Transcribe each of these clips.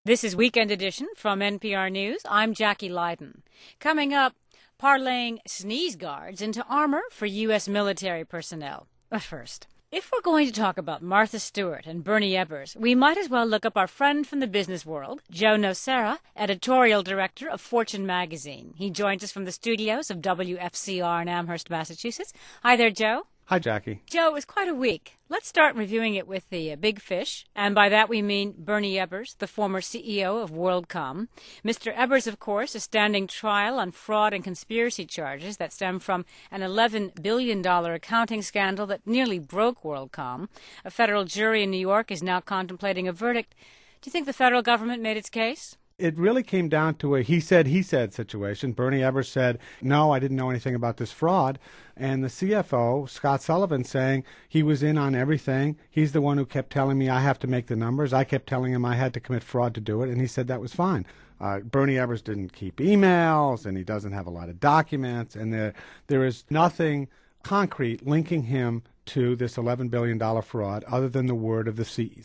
This is Weekend Edition from NPR News. I'm Jackie Leiden. Coming up, parlaying sneeze guards into armor for U.S. military personnel. But first, if we're going to talk about Martha Stewart and Bernie Ebbers, we might as well look up our friend from the business world, Joe Nocera, editorial director of Fortune magazine. He joins us from the studios of WFCR in Amherst, Massachusetts. Hi there, Joe. Hi, Jackie. Joe, it was quite a week. Let's start reviewing it with the big fish, and by that we mean Bernie Ebbers, the former CEO of WorldCom. Mr. Ebbers, of course, is standing trial on fraud and conspiracy charges that stem from an $11 billion accounting scandal that nearly broke WorldCom. A federal jury in New York is now contemplating a verdict. Do you think the federal government made its case? It really came down to a he said situation. Bernie Ebbers said, no, I didn't know anything about this fraud. And the CFO, Scott Sullivan, saying he was in on everything. He's the one who kept telling me I have to make the numbers. I kept telling him I had to commit fraud to do it, and he said that was fine. Bernie Ebbers didn't keep emails, and he doesn't have a lot of documents, and there is nothing concrete linking him to this $11 billion fraud other than the word of the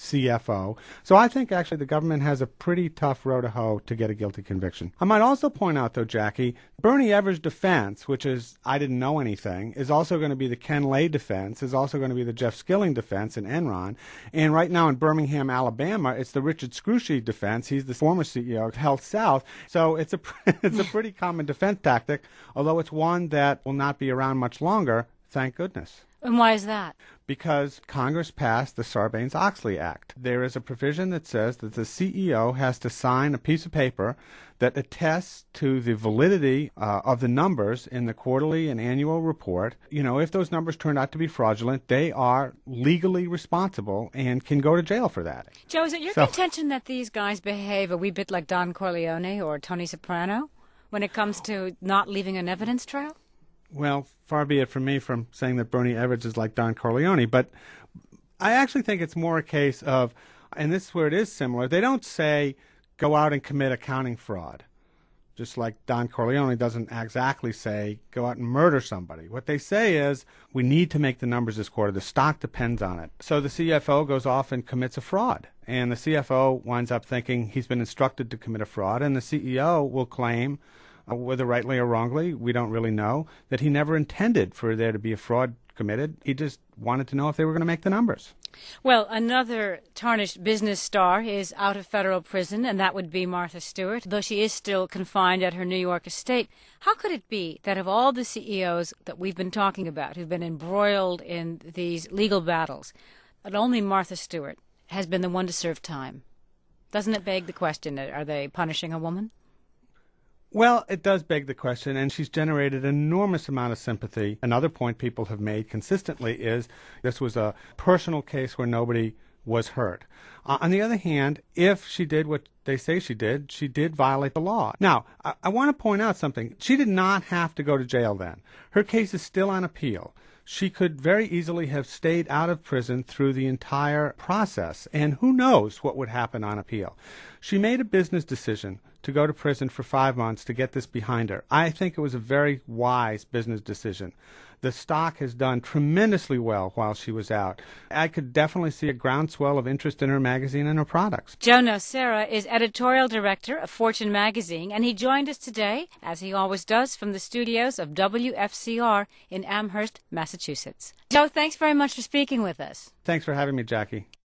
CFO. So I think actually the government has a pretty tough row to hoe to get a guilty conviction. I might also point out, though, Jackie, Bernie Ebbers' defense, which is I didn't know anything, is also going to be the Ken Lay defense, is also going to be the Jeff Skilling defense in Enron. And right now in Birmingham, Alabama, it's the Richard Scrushy defense. He's the former CEO of Health South. So it's a pretty common defense tactic, although it's one that will not be around much longer, thank goodness. And why is that? Because Congress passed the Sarbanes-Oxley Act. There is a provision that says that the CEO has to sign a piece of paper that attests to the validity of the numbers in the quarterly and annual report. You know, if those numbers turn out to be fraudulent, they are legally responsible and can go to jail for that. Joe, is it your contention that these guys behave a wee bit like Don Corleone or Tony Soprano when it comes to not leaving an evidence trail? Well, far be it from me from saying that Bernie Ebbers is like Don Corleone, but I actually think it's more a case of, and this is where it is similar, they don't say go out and commit accounting fraud, just like Don Corleone doesn't exactly say go out and murder somebody. What they say is we need to make the numbers this quarter. The stock depends on it. So the CFO goes off and commits a fraud, and the CFO winds up thinking he's been instructed to commit a fraud, and the CEO will claim, whether rightly or wrongly, we don't really know, that he never intended for there to be a fraud committed. He just wanted to know if they were going to make the numbers. Well, another tarnished business star is out of federal prison, and that would be Martha Stewart, though she is still confined at her New York estate. How could it be that of all the CEOs that we've been talking about who've been embroiled in these legal battles, that only Martha Stewart has been the one to serve time? Doesn't it beg the question, are they punishing a woman? Well, it does beg the question, and she's generated an enormous amount of sympathy. Another point people have made consistently is this was a personal case where nobody was hurt. On the other hand, if she did what they say she did violate the law. Now, I want to point out something. She did not have to go to jail then. Her case is still on appeal. She could very easily have stayed out of prison through the entire process, and who knows what would happen on appeal. She made a business decision to go to prison for 5 months to get this behind her. I think it was a very wise business decision. The stock has done tremendously well while she was out. I could definitely see a groundswell of interest in her magazine and her products. Joe Nocera is editorial director of Fortune magazine, and he joined us today, as he always does, from the studios of WFCR in Amherst, Massachusetts. Joe, thanks very much for speaking with us. Thanks for having me, Jackie.